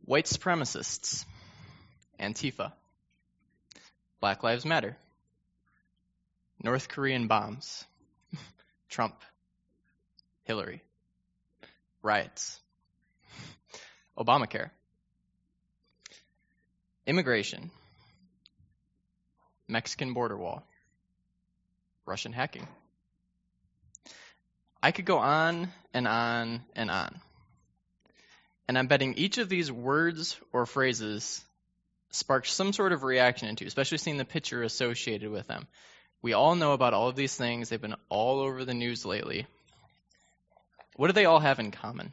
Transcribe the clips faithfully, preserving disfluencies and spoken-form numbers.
White supremacists, Antifa, Black Lives Matter, North Korean bombs, Trump, Hillary, riots, Obamacare, immigration, Mexican border wall, Russian hacking. I could go on and on and on. And I'm betting each of these words or phrases sparked some sort of reaction into, especially seeing the picture associated with them. We all know about all of these things. They've been all over the news lately. What do they all have in common?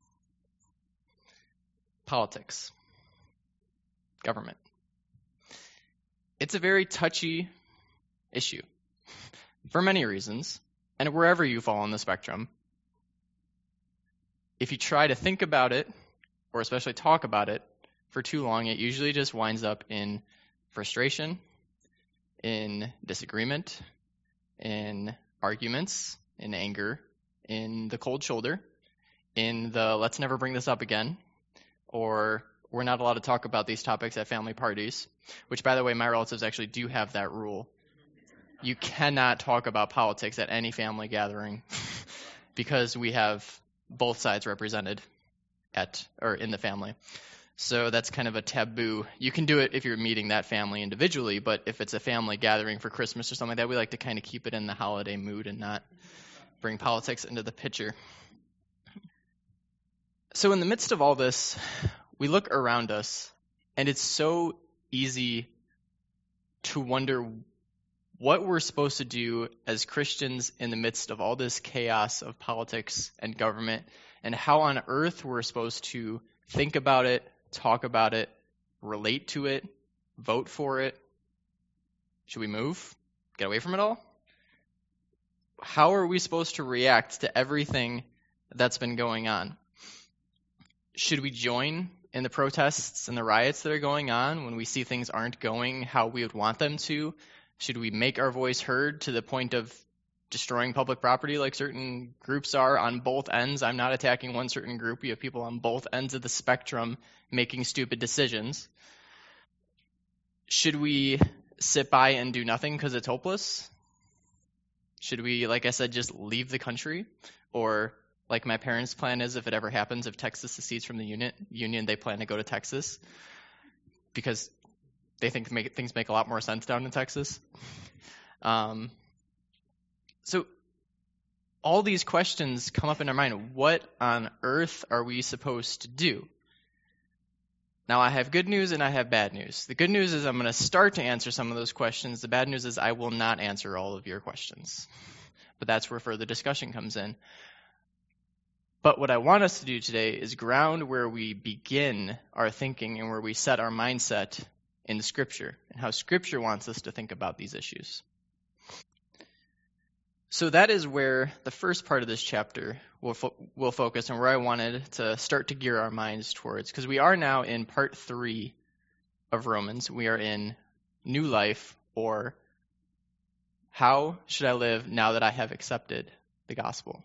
Politics. Government. It's a very touchy issue for many reasons, and wherever you fall on the spectrum. If you try to think about it, or especially talk about it, for too long, it usually just winds up in frustration, in disagreement, in arguments, in anger, in the cold shoulder, in the let's never bring this up again, or we're not allowed to talk about these topics at family parties, which, by the way, my relatives actually do have that rule. You cannot talk about politics at any family gathering because we have both sides represented at or in the family. So that's kind of a taboo. You can do it if you're meeting that family individually, but if it's a family gathering for Christmas or something like that, we like to kind of keep it in the holiday mood and not bring politics into the picture. So in the midst of all this, we look around us, and it's so easy to wonder what we're supposed to do as Christians in the midst of all this chaos of politics and government, and how on earth we're supposed to think about it, talk about it, relate to it, vote for it. Should we move? Get away from it all? How are we supposed to react to everything that's been going on? Should we join in the protests and the riots that are going on when we see things aren't going how we would want them to? Should we make our voice heard to the point of destroying public property like certain groups are on both ends? I'm not attacking one certain group. We have people on both ends of the spectrum making stupid decisions. Should we sit by and do nothing because it's hopeless? Should we, like I said, just leave the country? Or like my parents' plan is, if it ever happens, if Texas secedes from the union, union they plan to go to Texas because they think make, things make a lot more sense down in Texas. Um, so all these questions come up in our mind. What on earth are we supposed to do? Now, I have good news and I have bad news. The good news is I'm going to start to answer some of those questions. The bad news is I will not answer all of your questions. But that's where further discussion comes in. But what I want us to do today is ground where we begin our thinking and where we set our mindset in the Scripture and how Scripture wants us to think about these issues. So that is where the first part of this chapter will fo- will focus, and where I wanted to start to gear our minds towards, because we are now in part three of Romans. We are in new life, or how should I live now that I have accepted the gospel?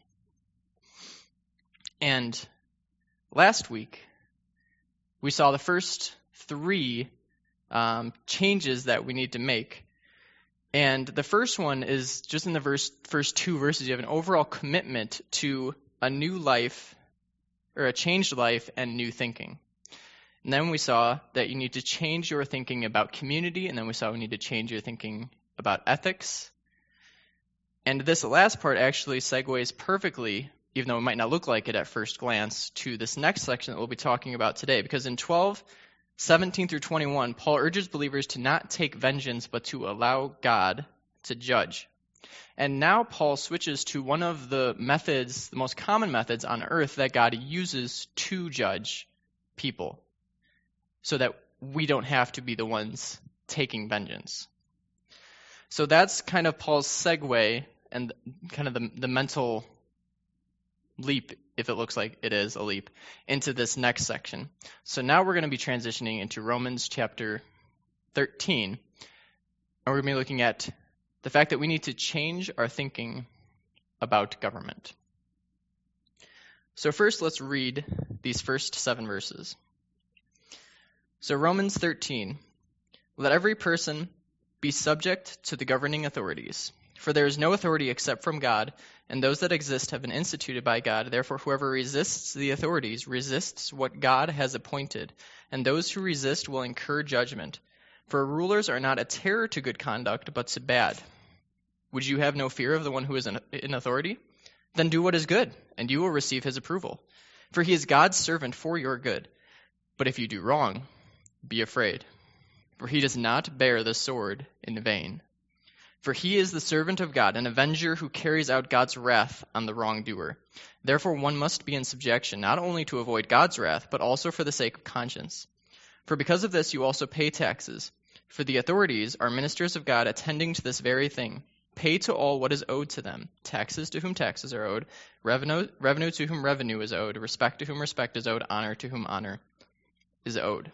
And last week, we saw the first three um, changes that we need to make. And the first one is just in the verse, first two verses. You have an overall commitment to a new life, or a changed life and new thinking. And then we saw that you need to change your thinking about community, and then we saw we need to change your thinking about ethics. And this last part actually segues perfectly, even though it might not look like it at first glance, to this next section that we'll be talking about today. Because in twelve, seventeen through twenty-one, Paul urges believers to not take vengeance, but to allow God to judge. And now Paul switches to one of the methods, the most common methods on earth that God uses to judge people, so that we don't have to be the ones taking vengeance. So that's kind of Paul's segue and kind of the, the mental leap, if it looks like it is a leap, into this next section. So now we're going to be transitioning into Romans chapter thirteen, and we're going to be looking at the fact that we need to change our thinking about government. So first, let's read these first seven verses. So Romans thirteen, let every person be subject to the governing authorities. For there is no authority except from God, and those that exist have been instituted by God. Therefore, whoever resists the authorities resists what God has appointed, and those who resist will incur judgment. For rulers are not a terror to good conduct, but to bad. Would you have no fear of the one who is in authority? Then do what is good, and you will receive his approval. For he is God's servant for your good. But if you do wrong, be afraid. For he does not bear the sword in vain. For he is the servant of God, an avenger who carries out God's wrath on the wrongdoer. Therefore one must be in subjection, not only to avoid God's wrath, but also for the sake of conscience. For because of this you also pay taxes. For the authorities are ministers of God, attending to this very thing. Pay to all what is owed to them, taxes to whom taxes are owed, revenue, revenue to whom revenue is owed, respect to whom respect is owed, honor to whom honor is owed.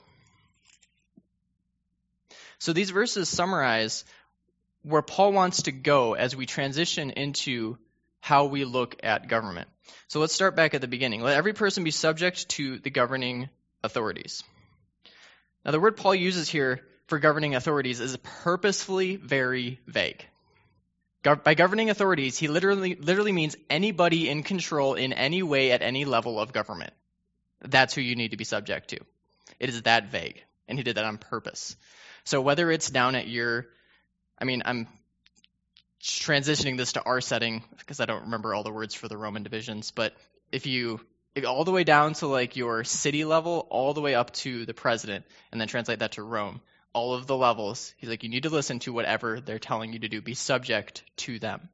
So these verses summarize where Paul wants to go as we transition into how we look at government. So let's start back at the beginning. Let every person be subject to the governing authorities. Now the word Paul uses here for governing authorities is purposefully very vague. By governing authorities, he literally literally means anybody in control in any way at any level of government. That's who you need to be subject to. It is that vague, and he did that on purpose. So whether it's down at your, I mean, I'm transitioning this to our setting because I don't remember all the words for the Roman divisions, but if you, if all the way down to like your city level, all the way up to the president, and then translate that to Rome, all of the levels, he's like, you need to listen to whatever they're telling you to do. Be subject to them.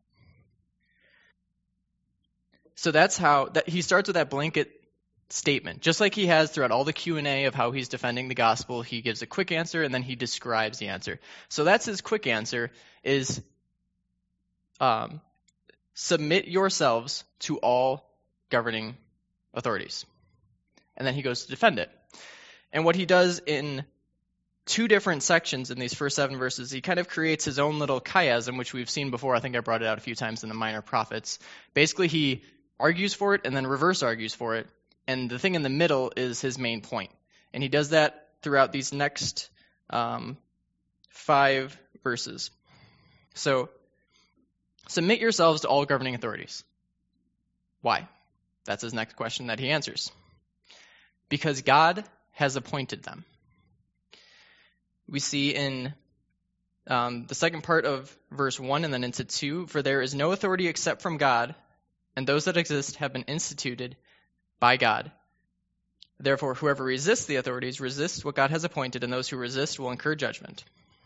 So that's how, that he starts with that blanket statement. Just like he has throughout all the Q and A of how he's defending the gospel, he gives a quick answer and then he describes the answer. So that's his quick answer is um, submit yourselves to all governing authorities. And then he goes to defend it. And what he does in two different sections in these first seven verses, he kind of creates his own little chiasm, which we've seen before. I think I brought it out a few times in the Minor Prophets. Basically, he argues for it and then reverse argues for it. And the thing in the middle is his main point. And he does that throughout these next um, five verses. So, submit yourselves to all governing authorities. Why? That's his next question that he answers. Because God has appointed them. We see in um, the second part of verse one and then into two, for there is no authority except from God, and those that exist have been instituted by God. Therefore, whoever resists the authorities resists what God has appointed, and those who resist will incur judgment.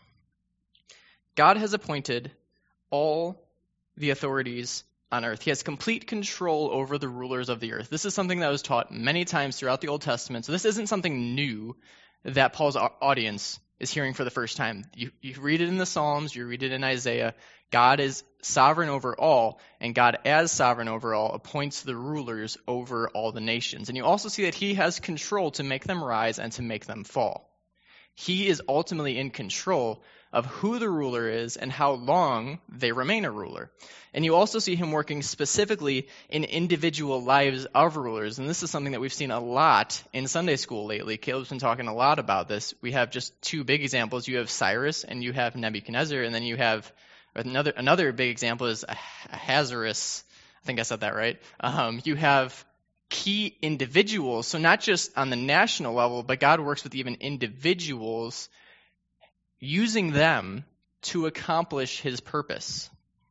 God has appointed all the authorities on earth. He has complete control over the rulers of the earth. This is something that was taught many times throughout the Old Testament, so this isn't something new that Paul's audience is hearing for the first time. You, you read it in the Psalms, you read it in Isaiah. God is sovereign over all, and God, as sovereign over all, appoints the rulers over all the nations. And you also see that he has control to make them rise and to make them fall. He is ultimately in control of who the ruler is and how long they remain a ruler. And you also see him working specifically in individual lives of rulers. And this is something that we've seen a lot in Sunday school lately. Caleb's been talking a lot about this. We have just two big examples. You have Cyrus and you have Nebuchadnezzar, and then you have another another big example is Ahasuerus. I think I said that right. Um, you have key individuals, so not just on the national level, but God works with even individuals, using them to accomplish his purpose.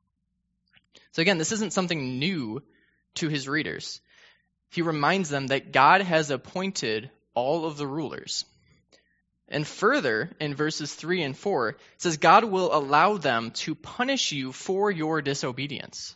So again, this isn't something new to his readers. He reminds them that God has appointed all of the rulers. And further, in verses three and four, it says God will allow them to punish you for your disobedience.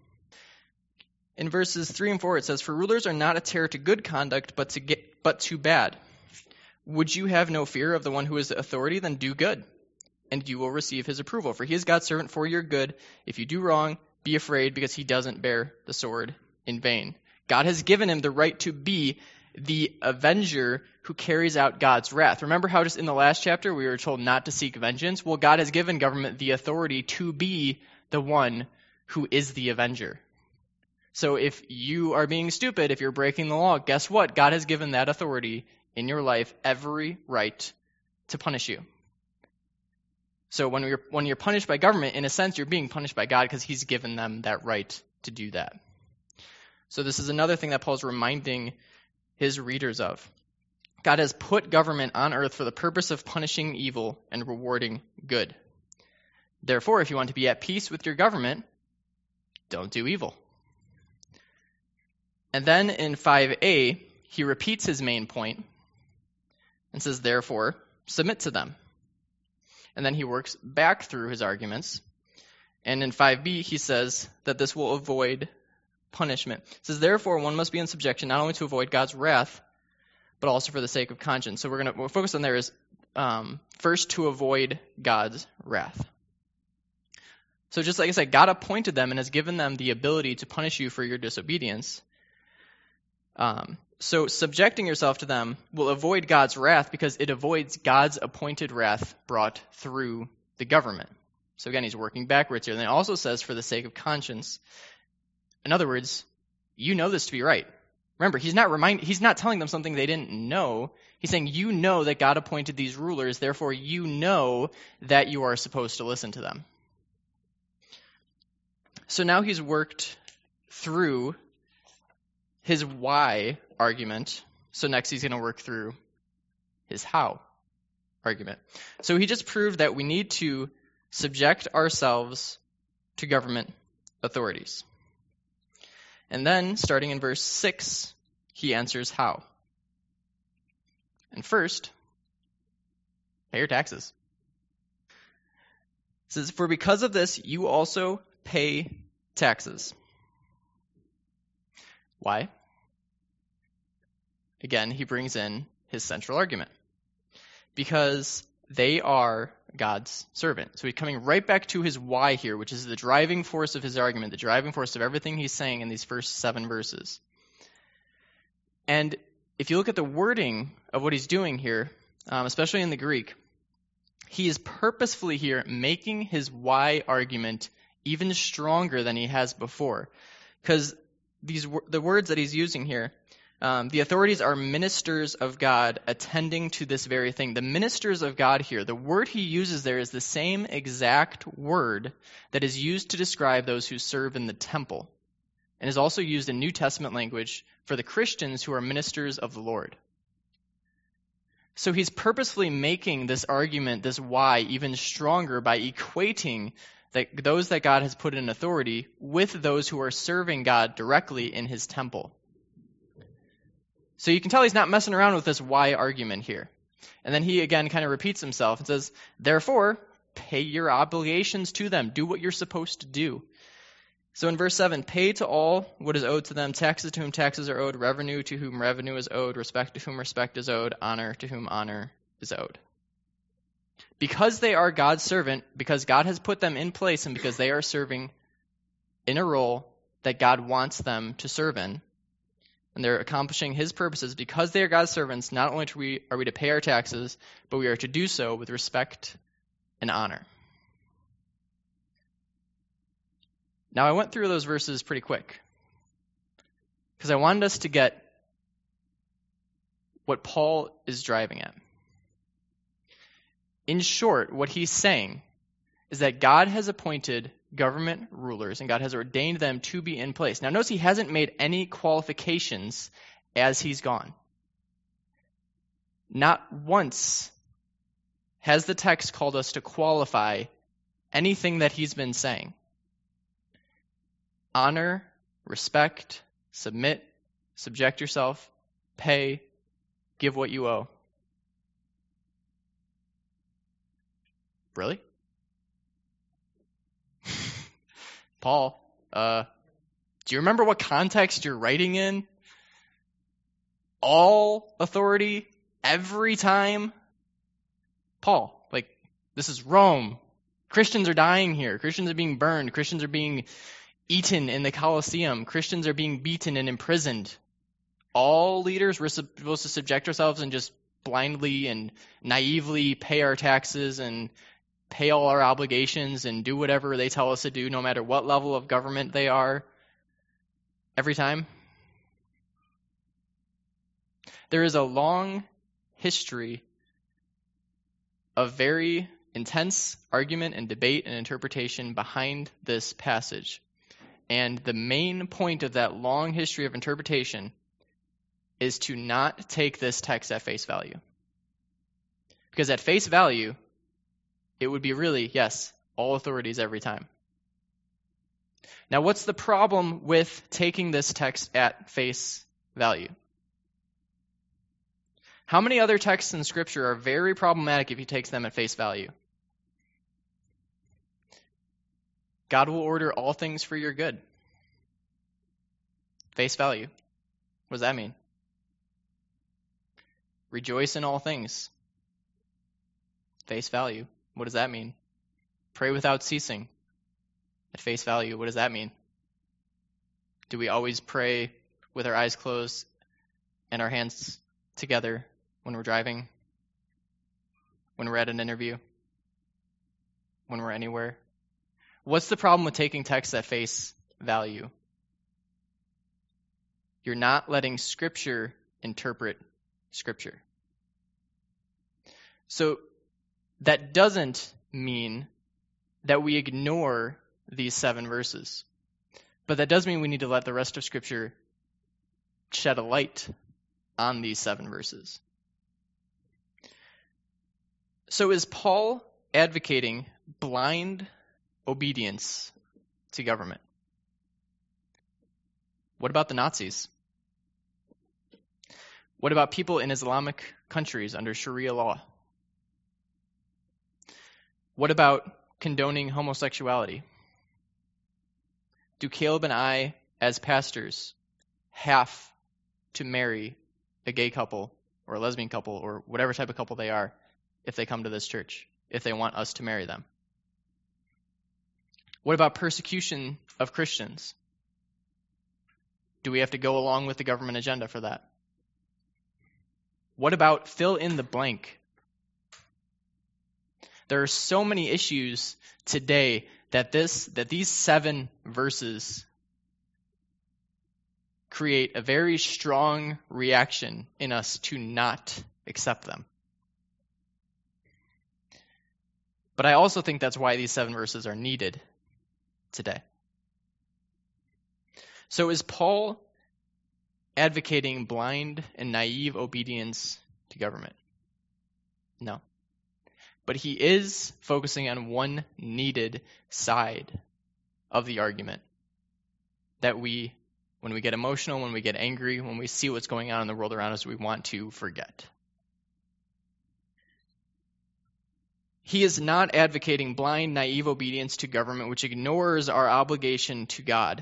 In verses three and four, it says, for rulers are not a terror to good conduct, but to get, but to bad. Would you have no fear of the one who is the authority? Then do good, and you will receive his approval. For he is God's servant for your good. If you do wrong, be afraid, because he doesn't bear the sword in vain. God has given him the right to be the avenger who carries out God's wrath. Remember how just in the last chapter we were told not to seek vengeance? Well, God has given government the authority to be the one who is the avenger. So if you are being stupid, if you're breaking the law, guess what? God has given that authority in your life every right to punish you. So when you're when you're punished by government, in a sense, you're being punished by God because he's given them that right to do that. So this is another thing that Paul's reminding his readers of. God has put government on earth for the purpose of punishing evil and rewarding good. Therefore, if you want to be at peace with your government, don't do evil. And then in five a, he repeats his main point and says, therefore, submit to them. And then he works back through his arguments. And in five b, he says that this will avoid punishment. It says, therefore, one must be in subjection not only to avoid God's wrath, but also for the sake of conscience. So we're going to we'll focus on there is um, first to avoid God's wrath. So just like I said, God appointed them and has given them the ability to punish you for your disobedience. Um, so subjecting yourself to them will avoid God's wrath because it avoids God's appointed wrath brought through the government. So again, he's working backwards here. And it also says for the sake of conscience. In other words, you know this to be right. Remember, he's not remind, he's not telling them something they didn't know. He's saying you know that God appointed these rulers, therefore you know that you are supposed to listen to them. So now he's worked through his why argument. So next he's going to work through his how argument. So he just proved that we need to subject ourselves to government authorities. And then, starting in verse six, he answers how. And first, pay your taxes. It says, for because of this, you also pay taxes. Why? Again, he brings in his central argument. Because they are God's servant. So he's coming right back to his why here, which is the driving force of his argument, the driving force of everything he's saying in these first seven verses. And if you look at the wording of what he's doing here, um, especially in the Greek, he is purposefully here making his why argument even stronger than he has before. Because these the words that he's using here, Um, the authorities are ministers of God attending to this very thing. The ministers of God here, the word he uses there is the same exact word that is used to describe those who serve in the temple, and is also used in New Testament language for the Christians who are ministers of the Lord. So he's purposefully making this argument, this why, even stronger by equating that those that God has put in authority with those who are serving God directly in his temple. So you can tell he's not messing around with this why argument here. And then he again kind of repeats himself and says, therefore, pay your obligations to them. Do what you're supposed to do. So in verse seven, pay to all what is owed to them, taxes to whom taxes are owed, revenue to whom revenue is owed, respect to whom respect is owed, honor to whom honor is owed. Because they are God's servant, because God has put them in place, and because they are serving in a role that God wants them to serve in, and they're accomplishing his purposes, because they are God's servants, not only are we, are we to pay our taxes, but we are to do so with respect and honor. Now, I went through those verses pretty quick, because I wanted us to get what Paul is driving at. In short, what he's saying is that God has appointed government rulers, and God has ordained them to be in place. Now notice he hasn't made any qualifications as he's gone. Not once has the text called us to qualify anything that he's been saying. Honor, respect, submit, subject yourself, pay, give what you owe. Really? Paul, uh, do you remember what context you're writing in? All authority, every time? Paul, like, this is Rome. Christians are dying here. Christians are being burned. Christians are being eaten in the Colosseum. Christians are being beaten and imprisoned. All leaders, we're supposed to subject ourselves and just blindly and naively pay our taxes and pay all our obligations and do whatever they tell us to do, no matter what level of government they are, every time. There is a long history of very intense argument and debate and interpretation behind this passage. And the main point of that long history of interpretation is to not take this text at face value. Because at face value, it would be really, yes, all authorities every time. Now, what's the problem with taking this text at face value? How many other texts in Scripture are very problematic if you take them at face value? God will order all things for your good. Face value. What does that mean? Rejoice in all things. Face value. What does that mean? Pray without ceasing. At face value, what does that mean? Do we always pray with our eyes closed and our hands together when we're driving? When we're at an interview? When we're anywhere? What's the problem with taking texts at face value? You're not letting Scripture interpret Scripture. So that doesn't mean that we ignore these seven verses. But that does mean we need to let the rest of Scripture shed a light on these seven verses. So is Paul advocating blind obedience to government? What about the Nazis? What about people in Islamic countries under Sharia law? What about condoning homosexuality? Do Caleb and I, as pastors, have to marry a gay couple or a lesbian couple or whatever type of couple they are if they come to this church, if they want us to marry them? What about persecution of Christians? Do we have to go along with the government agenda for that? What about fill in the blank? There are so many issues today that this that these seven verses create a very strong reaction in us to not accept them. But I also think that's why these seven verses are needed today. So is Paul advocating blind and naive obedience to government? No. But he is focusing on one needed side of the argument that we, when we get emotional, when we get angry, when we see what's going on in the world around us, we want to forget. He is not advocating blind, naive obedience to government, which ignores our obligation to God.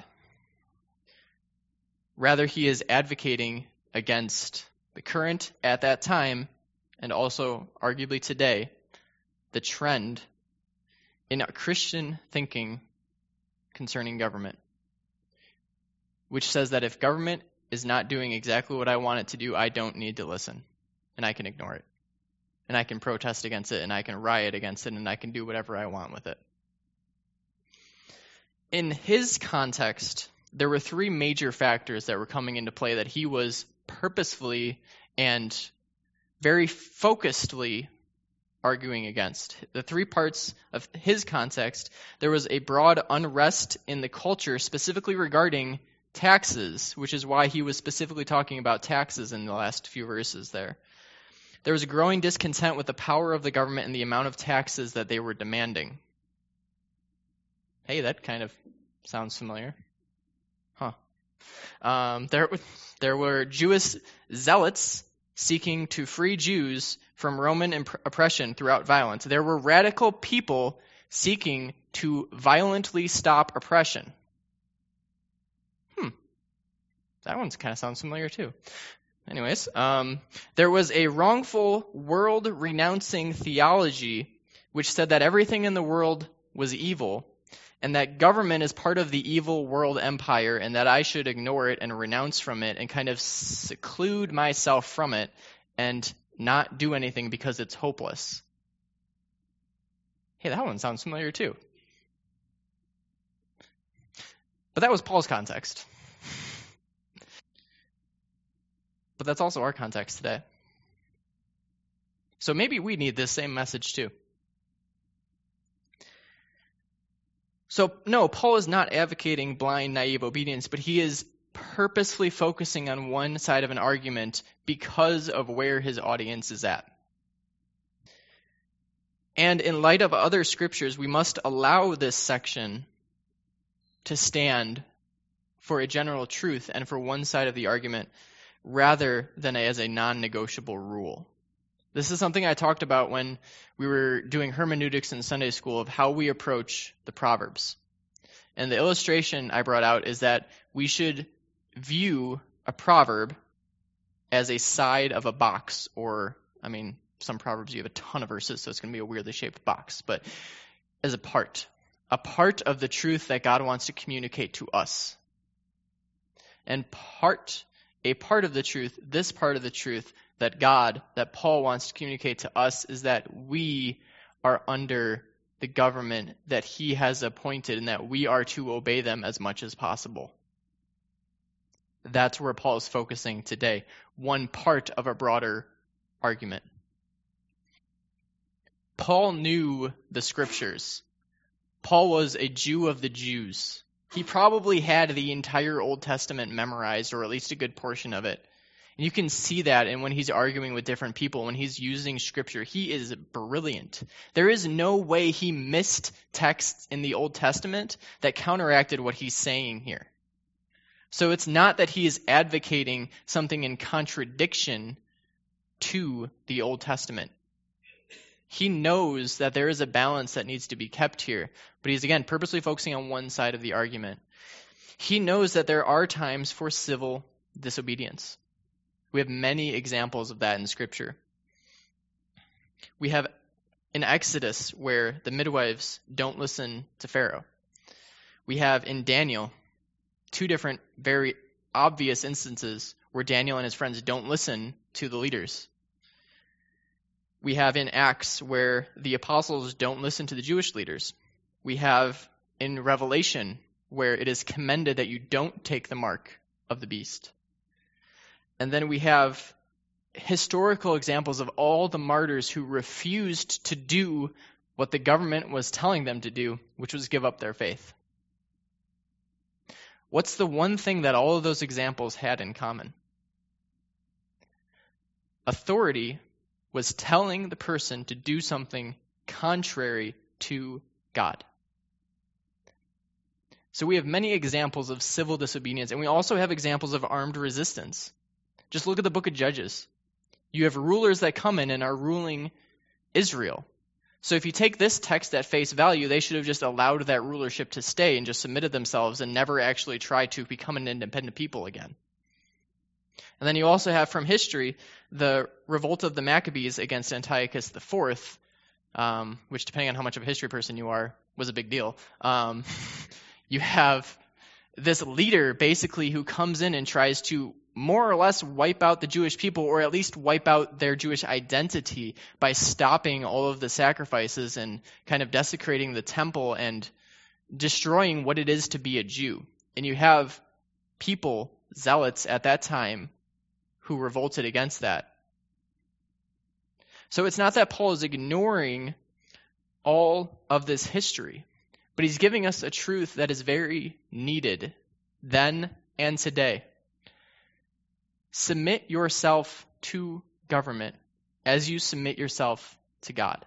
Rather, he is advocating against the current, at that time, and also arguably today, the trend in Christian thinking concerning government, which says that if government is not doing exactly what I want it to do, I don't need to listen, and I can ignore it, and I can protest against it, and I can riot against it, and I can do whatever I want with it. In his context, there were three major factors that were coming into play that he was purposefully and very focusedly arguing against. The three parts of his context, there was a broad unrest in the culture specifically regarding taxes, which is why he was specifically talking about taxes in the last few verses there. There was a growing discontent with the power of the government and the amount of taxes that they were demanding. Hey, that kind of sounds familiar. Huh. Um, there, there were Jewish zealots seeking to free Jews from Roman imp- oppression throughout violence. There were radical people seeking to violently stop oppression. Hmm. That one kind of sounds familiar too. Anyways, um, there was a wrongful world-renouncing theology which said that everything in the world was evil and that government is part of the evil world empire and that I should ignore it and renounce from it and kind of seclude myself from it and not do anything because it's hopeless. Hey, that one sounds familiar too. But that was Paul's context. But that's also our context today. So maybe we need this same message too. So no, Paul is not advocating blind, naive obedience, but he is purposefully focusing on one side of an argument because of where his audience is at. And in light of other scriptures, we must allow this section to stand for a general truth and for one side of the argument rather than as a non-negotiable rule. This is something I talked about when we were doing hermeneutics in Sunday school of how we approach the Proverbs. And the illustration I brought out is that we should view a proverb as a side of a box, or, I mean, some proverbs you have a ton of verses, so it's going to be a weirdly shaped box, but as a part, a part of the truth that God wants to communicate to us. And part, a part of the truth, this part of the truth that God, that Paul wants to communicate to us is that we are under the government that he has appointed and that we are to obey them as much as possible. That's where Paul is focusing today, one part of a broader argument. Paul knew the scriptures. Paul was a Jew of the Jews. He probably had the entire Old Testament memorized, or at least a good portion of it. And you can see that in when he's arguing with different people, when he's using scripture. He is brilliant. There is no way he missed texts in the Old Testament that counteracted what he's saying here. So it's not that he is advocating something in contradiction to the Old Testament. He knows that there is a balance that needs to be kept here, but he's, again, purposely focusing on one side of the argument. He knows that there are times for civil disobedience. We have many examples of that in Scripture. We have in Exodus where the midwives don't listen to Pharaoh. We have in Daniel two different very obvious instances where Daniel and his friends don't listen to the leaders. We have in Acts where the apostles don't listen to the Jewish leaders. We have in Revelation where it is commended that you don't take the mark of the beast. And then we have historical examples of all the martyrs who refused to do what the government was telling them to do, which was give up their faith. What's the one thing that all of those examples had in common? Authority was telling the person to do something contrary to God. So we have many examples of civil disobedience, and we also have examples of armed resistance. Just look at the book of Judges. You have rulers that come in and are ruling Israel. So if you take this text at face value, they should have just allowed that rulership to stay and just submitted themselves and never actually tried to become an independent people again. And then you also have from history the revolt of the Maccabees against Antiochus the Fourth, um, which, depending on how much of a history person you are, was a big deal. Um, you have this leader basically who comes in and tries to more or less wipe out the Jewish people, or at least wipe out their Jewish identity by stopping all of the sacrifices and kind of desecrating the temple and destroying what it is to be a Jew. And you have people, zealots at that time, who revolted against that. So it's not that Paul is ignoring all of this history, but he's giving us a truth that is very needed then and today. Submit yourself to government as you submit yourself to God.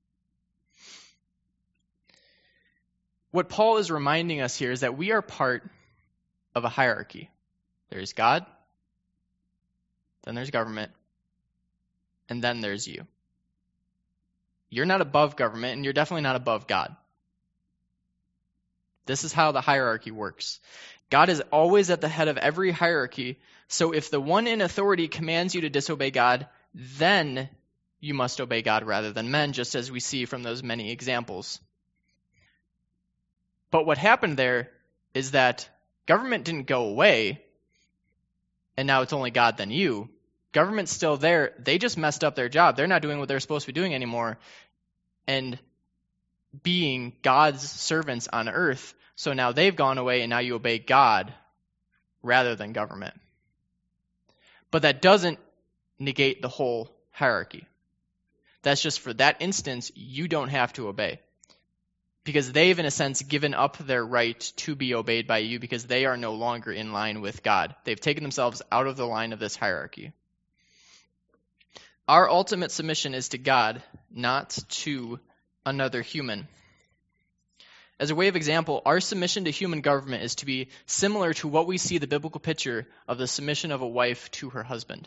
What Paul is reminding us here is that we are part of a hierarchy. There's God, then there's government, and then there's you. You're not above government, and you're definitely not above God. This is how the hierarchy works. God is always at the head of every hierarchy, so if the one in authority commands you to disobey God, then you must obey God rather than men, just as we see from those many examples. But what happened there is that government didn't go away, and now it's only God then you. Government's still there. They just messed up their job. They're not doing what they're supposed to be doing anymore, and being God's servants on earth. So now they've gone away, and now you obey God rather than government. But that doesn't negate the whole hierarchy. That's just for that instance, you don't have to obey. Because they've, in a sense, given up their right to be obeyed by you because they are no longer in line with God. They've taken themselves out of the line of this hierarchy. Our ultimate submission is to God, not to another human. As a way of example, our submission to human government is to be similar to what we see the biblical picture of the submission of a wife to her husband.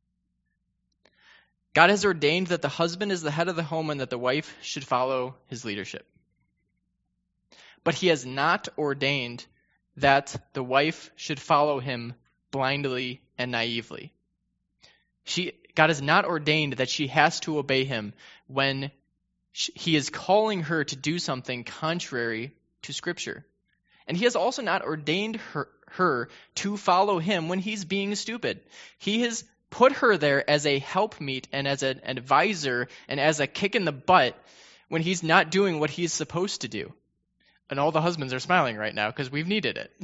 God has ordained that the husband is the head of the home and that the wife should follow his leadership. But he has not ordained that the wife should follow him blindly and naively. She, God has not ordained that she has to obey him when she, he is calling her to do something contrary to Scripture. And he has also not ordained her, her to follow him when he's being stupid. He has put her there as a helpmeet and as an advisor and as a kick in the butt when he's not doing what he's supposed to do. And all the husbands are smiling right now because we've needed it.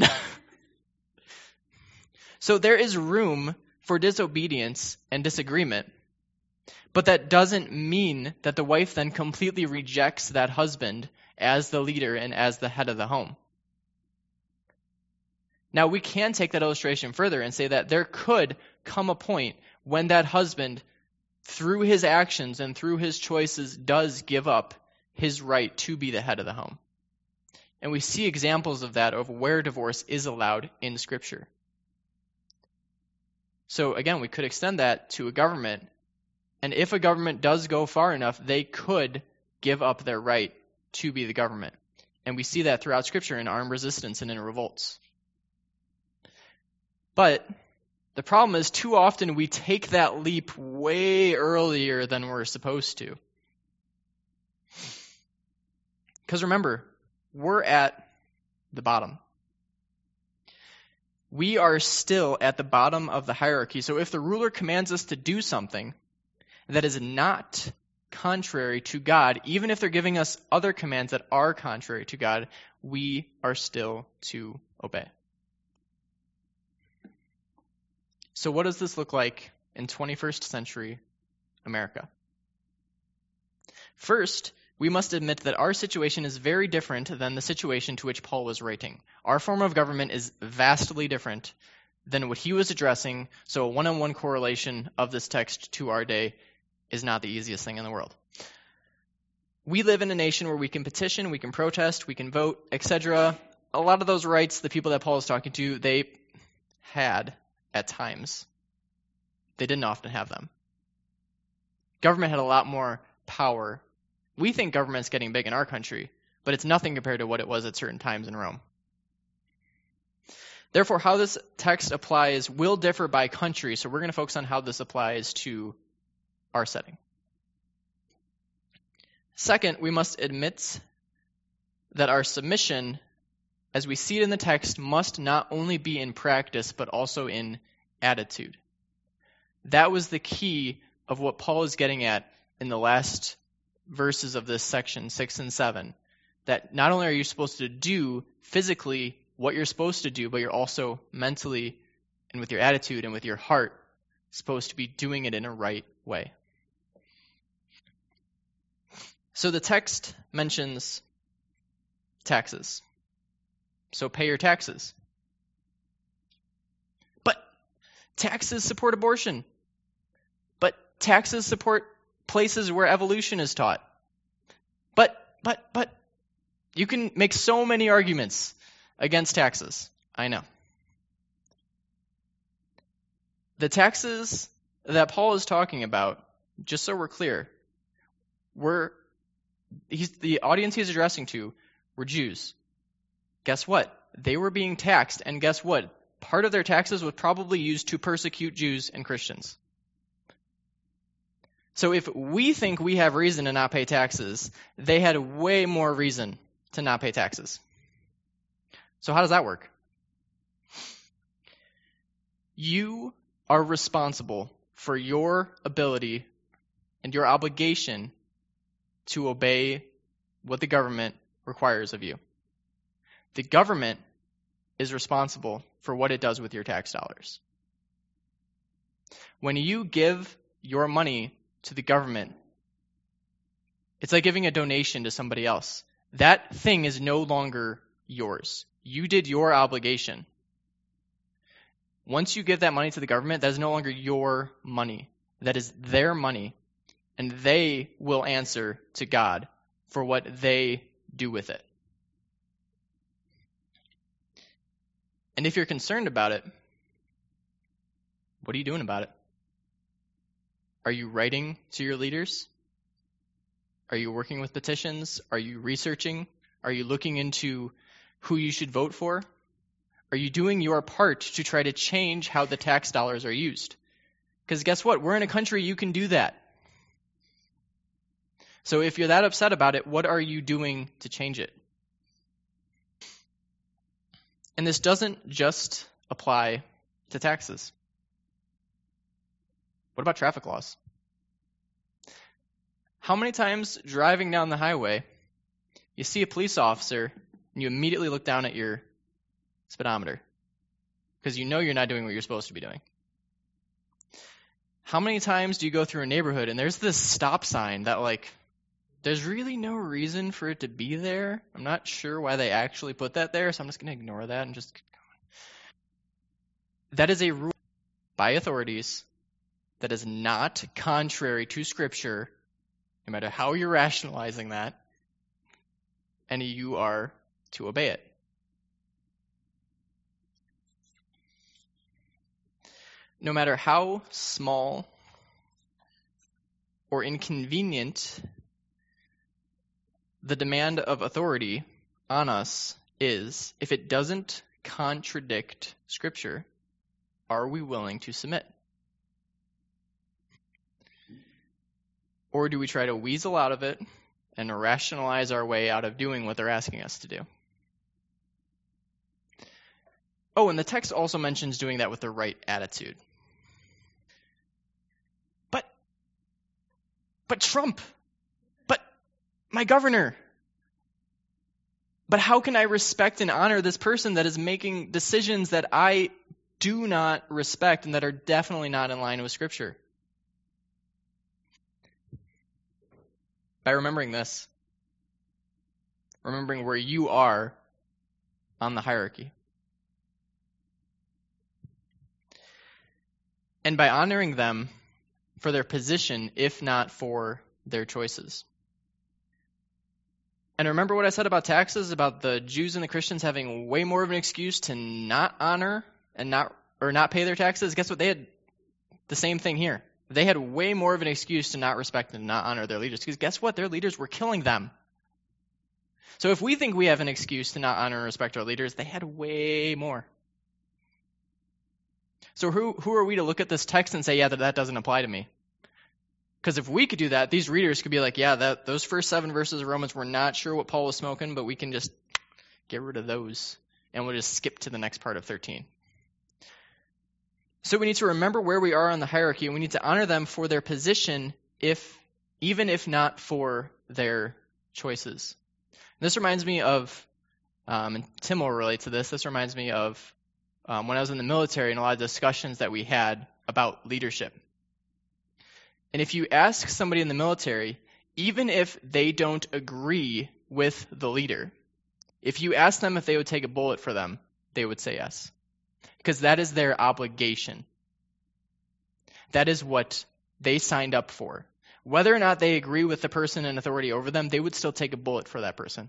So there is room for disobedience and disagreement. But that doesn't mean that the wife then completely rejects that husband as the leader and as the head of the home. Now, we can take that illustration further and say that there could come a point when that husband, through his actions and through his choices, does give up his right to be the head of the home. And we see examples of that of where divorce is allowed in Scripture. So again, we could extend that to a government. And if a government does go far enough, they could give up their right to be the government. And we see that throughout Scripture in armed resistance and in revolts. But the problem is too often we take that leap way earlier than we're supposed to. Because remember, we're at the bottom. We are still at the bottom of the hierarchy. So if the ruler commands us to do something that is not contrary to God, even if they're giving us other commands that are contrary to God, we are still to obey. So what does this look like in twenty-first century America? First, we must admit that our situation is very different than the situation to which Paul was writing. Our form of government is vastly different than what he was addressing, so a one-on-one correlation of this text to our day is not the easiest thing in the world. We live in a nation where we can petition, we can protest, we can vote, et cetera. A lot of those rights, the people that Paul is talking to, they had at times. They didn't often have them. Government had a lot more power. We think government's getting big in our country, but it's nothing compared to what it was at certain times in Rome. Therefore, how this text applies will differ by country, so we're going to focus on how this applies to our setting. Second, we must admit that our submission, as we see it in the text, must not only be in practice, but also in attitude. That was the key of what Paul is getting at in the last verses of this section, six and seven. That not only are you supposed to do physically what you're supposed to do, but you're also mentally and with your attitude and with your heart supposed to be doing it in a right way. So the text mentions taxes. So pay your taxes. But taxes support abortion. But taxes support places where evolution is taught. But, but, but, you can make so many arguments against taxes. I know. The taxes that Paul is talking about, just so we're clear, were he's, the audience he's addressing to were Jews. Guess what? They were being taxed, and guess what? Part of their taxes was probably used to persecute Jews and Christians. So if we think we have reason to not pay taxes, they had way more reason to not pay taxes. So how does that work? You are responsible for your ability and your obligation to obey what the government requires of you. The government is responsible for what it does with your tax dollars. When you give your money to the government, It's like giving a donation to somebody else. That thing is no longer yours. You did your obligation. Once you give that money to the government, that is no longer your money. That is their money. And they will answer to God for what they do with it. And if you're concerned about it, what are you doing about it? Are you writing to your leaders? Are you working with petitions? Are you researching? Are you looking into who you should vote for? Are you doing your part to try to change how the tax dollars are used? Because guess what? We're in a country you can do that. So if you're that upset about it, what are you doing to change it? And this doesn't just apply to taxes. What about traffic laws? How many times driving down the highway, you see a police officer and you immediately look down at your speedometer because you know you're not doing what you're supposed to be doing? How many times do you go through a neighborhood and there's this stop sign that, like, there's really no reason for it to be there? I'm not sure why they actually put that there, so I'm just going to ignore that and just keep going. That is a rule by authorities that is not contrary to Scripture, no matter how you're rationalizing that, and you are to obey it. No matter how small or inconvenient the demand of authority on us is, if it doesn't contradict Scripture, are we willing to submit? Or do we try to weasel out of it and rationalize our way out of doing what they're asking us to do? Oh, and the text also mentions doing that with the right attitude. But, but Trump, but my governor, but how can I respect and honor this person that is making decisions that I do not respect and that are definitely not in line with Scripture? By remembering this, remembering where you are on the hierarchy. And by honoring them for their position, if not for their choices. And remember what I said about taxes, about the Jews and the Christians having way more of an excuse to not honor and not or not pay their taxes? Guess what? They had the same thing here. They had way more of an excuse to not respect and not honor their leaders, because guess what? Their leaders were killing them. So if we think we have an excuse to not honor and respect our leaders, they had way more. So who who are we to look at this text and say, yeah, that, that doesn't apply to me? Because if we could do that, these readers could be like, yeah, that those first seven verses of Romans, we're not sure what Paul was smoking, but we can just get rid of those, and we'll just skip to the next part of thirteen. So we need to remember where we are on the hierarchy, and we need to honor them for their position, if even if not for their choices. And this reminds me of, um, and Tim will relate to this, this reminds me of um, when I was in the military and a lot of discussions that we had about leadership. And if you ask somebody in the military, even if they don't agree with the leader, if you ask them if they would take a bullet for them, they would say yes. Because that is their obligation. That is what they signed up for. Whether or not they agree with the person in authority over them, they would still take a bullet for that person.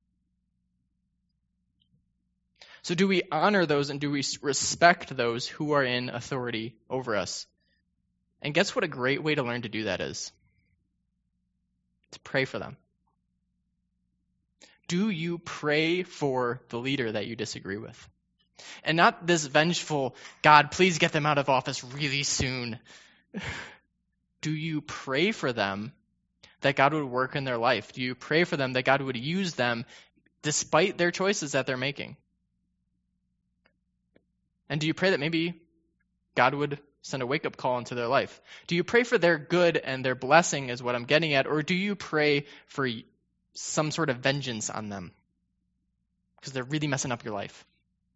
So do we honor those and do we respect those who are in authority over us? And guess what a great way to learn to do that is? To pray for them. Do you pray for the leader that you disagree with? And not this vengeful, God, please get them out of office really soon. Do you pray for them that God would work in their life? Do you pray for them that God would use them despite their choices that they're making? And do you pray that maybe God would send a wake-up call into their life? Do you pray for their good and their blessing is what I'm getting at, or do you pray for some sort of vengeance on them because they're really messing up your life?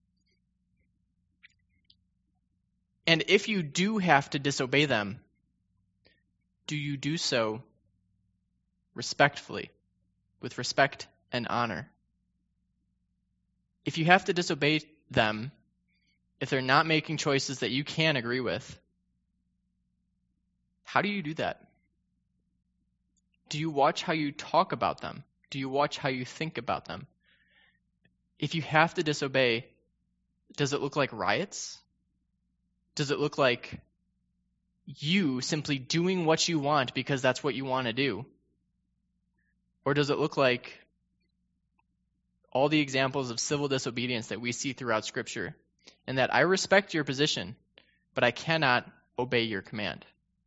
And if you do have to disobey them, do you do so respectfully, with respect and honor. If you have to disobey them, if they're not making choices that you can agree with, how do you do that? Do you watch how you talk about them? Do you watch how you think about them? If you have to disobey, does it look like riots? Does it look like you simply doing what you want because that's what you want to do? Or does it look like all the examples of civil disobedience that we see throughout Scripture, and that I respect your position, but I cannot obey your command?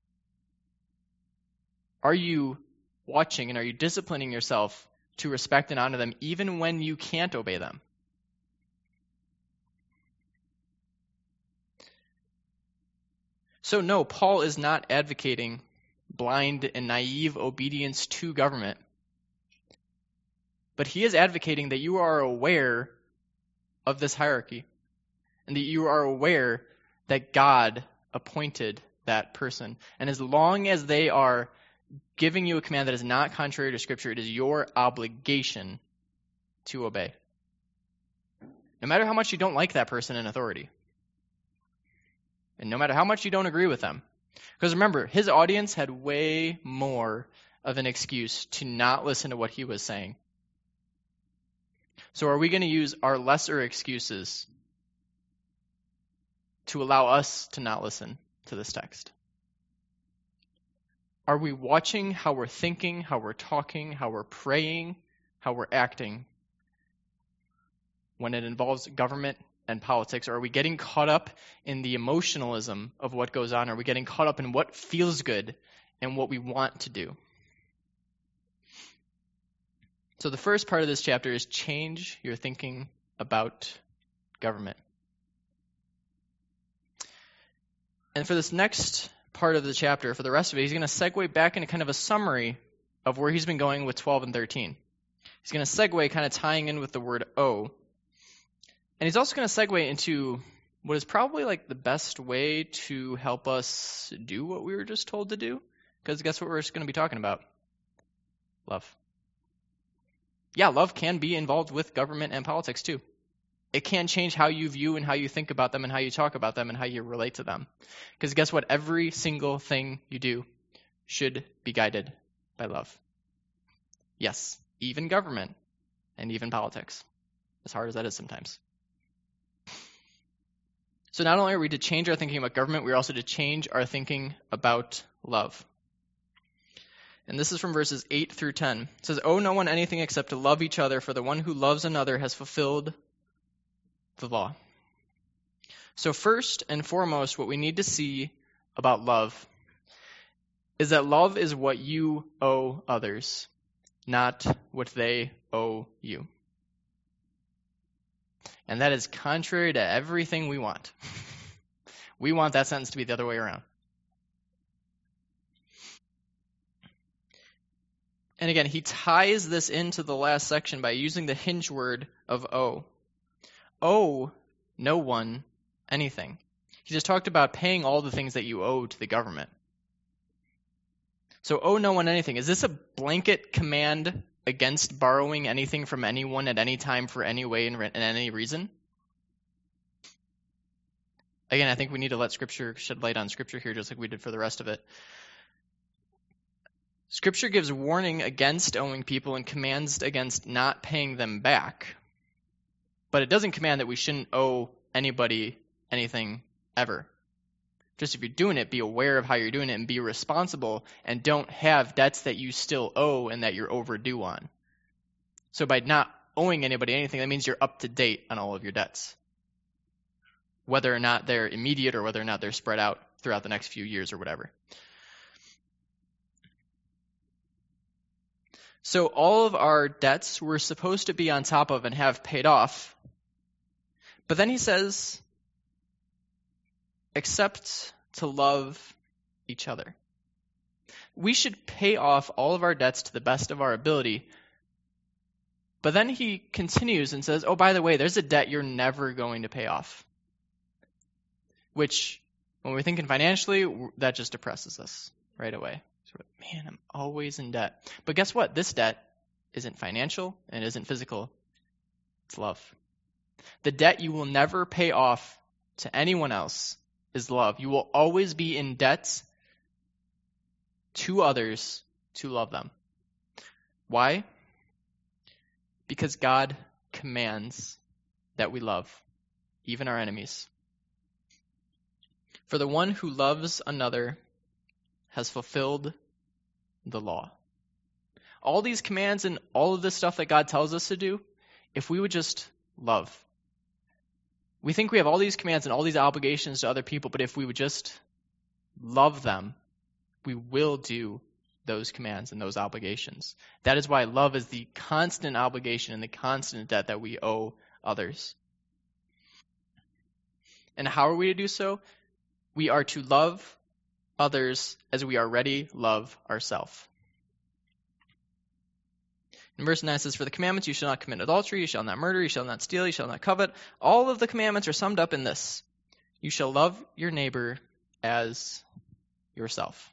Are you watching and are you disciplining yourself to respect and honor them even when you can't obey them? So no, Paul is not advocating blind and naive obedience to government. But he is advocating that you are aware of this hierarchy and that you are aware that God appointed that person. And as long as they are giving you a command that is not contrary to Scripture, it is your obligation to obey. No matter how much you don't like that person in authority. And no matter how much you don't agree with them. Because remember, his audience had way more of an excuse to not listen to what he was saying. So are we going to use our lesser excuses to allow us to not listen to this text? Are we watching how we're thinking, how we're talking, how we're praying, how we're acting when it involves government and politics? Or are we getting caught up in the emotionalism of what goes on? Are we getting caught up in what feels good and what we want to do? So the first part of this chapter is change your thinking about government. And for this next part of the chapter, for the rest of it, he's going to segue back into kind of a summary of where he's been going with twelve and thirteen. He's going to segue kind of tying in with the word "o." And he's also going to segue into what is probably like the best way to help us do what we were just told to do. Because guess what we're just going to be talking about? Love. Yeah, love can be involved with government and politics too. It can change how you view and how you think about them and how you talk about them and how you relate to them. Because guess what? Every single thing you do should be guided by love. Yes, even government and even politics, as hard as that is sometimes. So not only are we to change our thinking about government, we're also to change our thinking about love. And this is from verses eight through ten. It says, "Owe no one anything except to love each other, for the one who loves another has fulfilled the law." So first and foremost, what we need to see about love is that love is what you owe others, not what they owe you. And that is contrary to everything we want. We want that sentence to be the other way around. And again, he ties this into the last section by using the hinge word of owe. Owe no one anything. He just talked about paying all the things that you owe to the government. So owe no one anything. Is this a blanket command against borrowing anything from anyone at any time for any way and any reason? Again, I think we need to let Scripture shed light on Scripture here, just like we did for the rest of it. Scripture gives warning against owing people and commands against not paying them back. But it doesn't command that we shouldn't owe anybody anything ever. Just if you're doing it, be aware of how you're doing it and be responsible and don't have debts that you still owe and that you're overdue on. So by not owing anybody anything, that means you're up to date on all of your debts, whether or not they're immediate or whether or not they're spread out throughout the next few years or whatever. So all of our debts we're supposed to be on top of and have paid off. But then he says, except to love each other. We should pay off all of our debts to the best of our ability. But then he continues and says, oh, by the way, there's a debt you're never going to pay off. Which, when we're thinking financially, that just depresses us right away. Man, I'm always in debt. But guess what? This debt isn't financial and isn't physical. It's love. The debt you will never pay off to anyone else is love. You will always be in debt to others to love them. Why? Because God commands that we love, even our enemies. For the one who loves another has fulfilled the law. All these commands and all of this stuff that God tells us to do, if we would just love. We think we have all these commands and all these obligations to other people, but if we would just love them, we will do those commands and those obligations. That is why love is the constant obligation and the constant debt that we owe others. And how are we to do so? We are to love others as we already love ourselves. In verse nine it says, for the commandments, you shall not commit adultery, you shall not murder, you shall not steal, you shall not covet. All of the commandments are summed up in this. You shall love your neighbor as yourself.